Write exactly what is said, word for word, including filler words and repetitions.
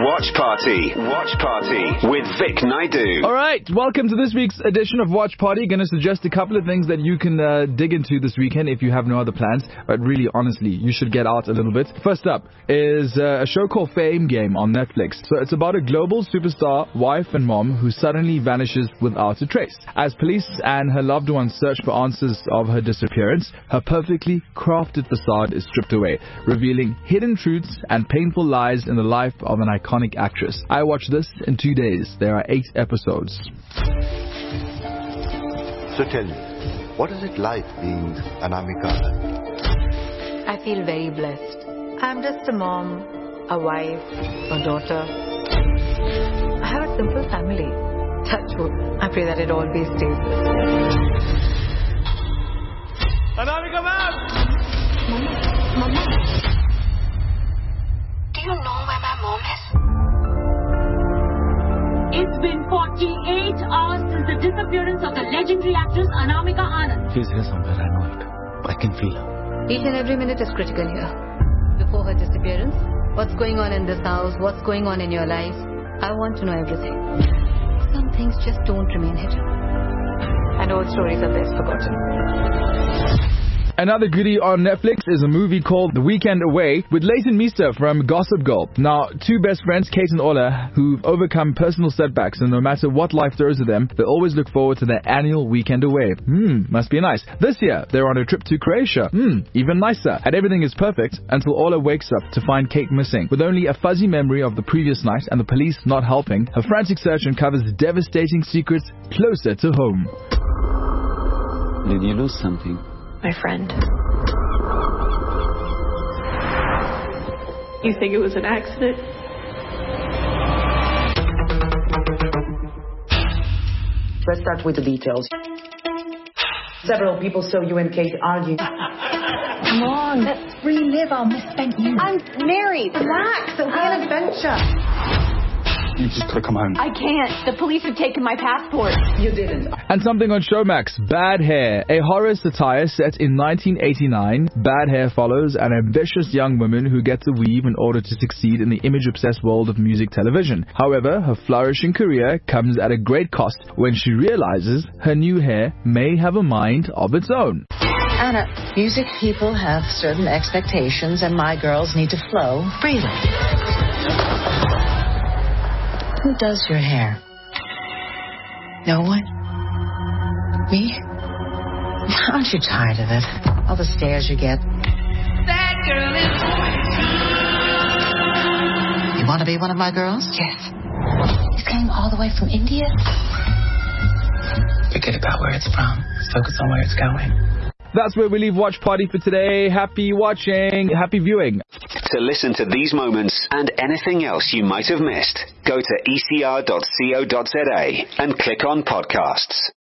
Watch Party. Watch Party with Vic Naidu. All right, welcome to this week's edition of Watch Party. Going to suggest a couple of things that you can uh, dig into this weekend if you have no other plans. But really, honestly, you should get out a little bit. First up is uh, a show called Fame Game on Netflix. So it's about a global superstar wife and mom who suddenly vanishes without a trace. As police and her loved ones search for answers of her disappearance, her perfectly crafted facade is stripped away, revealing hidden truths and painful lies in the life of an iconic actress. I watched this in two days. There are eight episodes. So tell me, what is it like being Anamika? I feel very blessed. I'm just a mom, a wife, a daughter. I have a simple family. Touch wood. I pray that it always stays this way. Anamika, ma'am! Mama, Mama. Do you know where my mom is? It's been forty-eight hours since the disappearance of the legendary actress Anamika Anand. She's here somewhere, I know it. I can feel her. Each and every minute is critical here. Before her disappearance, what's going on in this house, what's going on in your life, I want to know everything. Some things just don't remain hidden. And old stories are best forgotten. Another goodie on Netflix is a movie called The Weekend Away with Leighton Meester from Gossip Girl. Now, two best friends, Kate and Ola, who've overcome personal setbacks, and no matter what life throws at them, they always look forward to their annual weekend away. Hmm, must be nice. This year, they're on a trip to Croatia. Hmm, even nicer. And everything is perfect until Ola wakes up to find Kate missing. With only a fuzzy memory of the previous night and the police not helping, her frantic search uncovers devastating secrets closer to home. Did you lose something? My friend. You think it was an accident? Let's start with the details. Several people saw you and Kate argue. Come on, let's relive our misspent youth. I'm married. Relax, it'll be an adventure. You just gotta come home. I can't. The police have taken my passport. You didn't. And something on Showmax, Bad Hair, a horror satire set in nineteen eighty-nine. Bad Hair follows an ambitious young woman who gets a weave in order to succeed in the image-obsessed world of music television. However, her flourishing career comes at a great cost when she realizes her new hair may have a mind of its own. Anna, music people have certain expectations, and my girls need to flow freely. Who does your hair? No one? Me? Aren't you tired of it? All the stares you get. That girl is... You want to be one of my girls? Yes. He's coming all the way from India? Forget about where it's from. Focus on where it's going. That's where we leave Watch Party for today. Happy watching, happy viewing. To listen to these moments and anything else you might have missed, go to e c r dot co dot z a and click on podcasts.